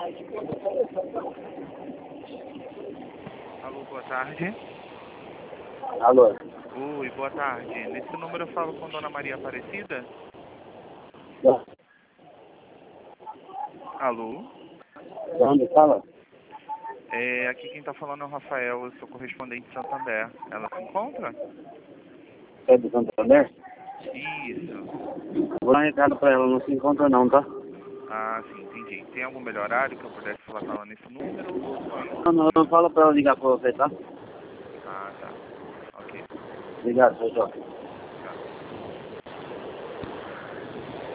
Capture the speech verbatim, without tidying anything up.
Alô, boa tarde. Alô? Oi, boa tarde. Nesse número eu falo com Dona Maria Aparecida? Alô? De onde fala? É, aqui quem está falando é o Rafael, eu sou correspondente de Santander. Ela se encontra? É do Santander? Isso. Vou dar um recado pra ela, não se encontra não, tá? Ah, sim, entendi. Tem algum melhor horário que eu pudesse falar com ela nesse número ou só nesse Não, não, número não mesmo? fala pra ela ligar pra você, tá? Ah, tá. Ok. Obrigado, tchau, tchau.